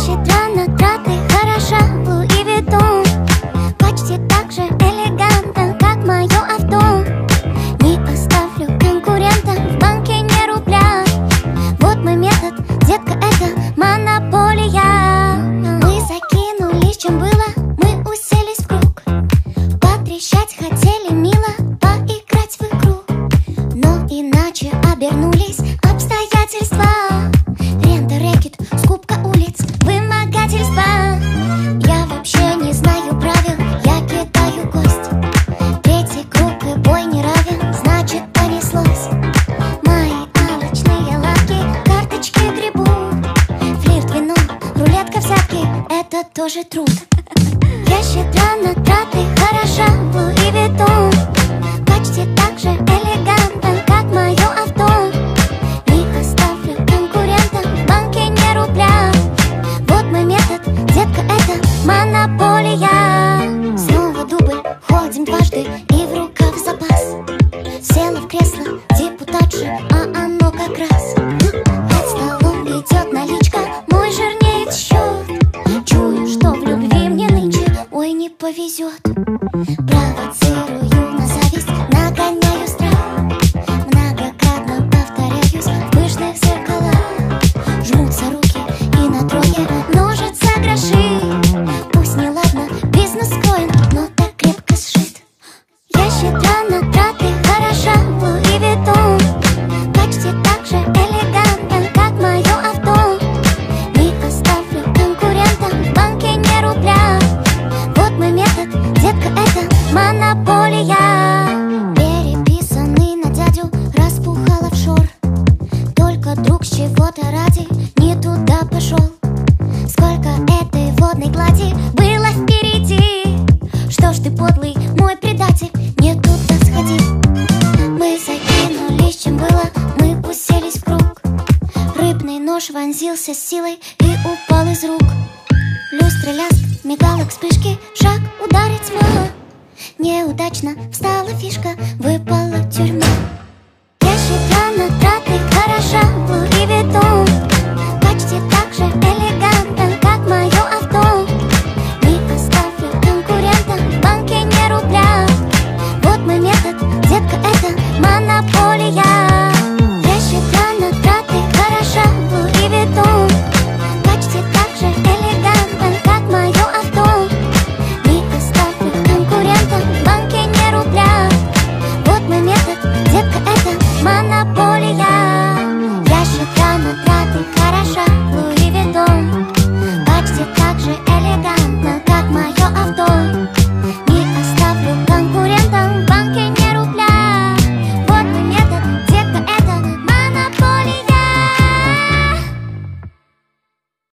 щедра на траты, хороша Луи Виттон. Почти так же элегантно, как мое авто. Не оставлю конкурентам в банке ни рубля. Вот мой метод, детка, это монополия. Мы закинулись, чем было, мы уселись в круг. Потрещать хотели мило, поиграть в игру. Но иначе обернулись обстоятельства. Рента, рэкет, скупка улиц, вымогательство. Я вообще не знаю правил, я кидаю кость. Третий круг и бой не равен, значит понеслось. Мои алчные лапки, карточки грибу. Флирт, вино, рулетка, взятки, это тоже труд. Я щедра на траты, хороша Луи Виттон. Почти так же элегантно, как мое авто. Не оставлю конкурентам в банке ни рубля. Вот мой метод, детка, это монополия. Снова дубль, ходим дважды и в рукав запас. Села в кресло депутатши, а оно как раз. Под столом идет наличка, мой жирнеет счет. Чую, что в любви мне нынче, ой, не повезет. Провоцирую на зависть, нагоняю страх. Многократно повторяюсь в пышных зеркалах. Жмутся руки и на трое множатся гроши. Пусть не ладно, бизнес скроен, но так крепко сшит. Я щедра на траты, хороша Луи Виттон. Почти так же элегантно, как мое авто. Не оставлю конкурентам в банке ни рубля. Вот мой метод, детка, это монополия. Переписанный на дядю распухал офшор. Только друг с чего-то ради не туда пошел. Сколько этой водной глади было впереди. Что ж ты, подлый мой предатель, не туда сходи. Мы закинулись, чем было, мы уселись в круг. Рыбный нож вонзился с силой и упал из рук. Люстры, лязг, мигалок, вспышки, шаг, ударит тьма. Неудачно встала фишка, выпала тюрьма. Я щедра на траты, хороша Луи Виттон.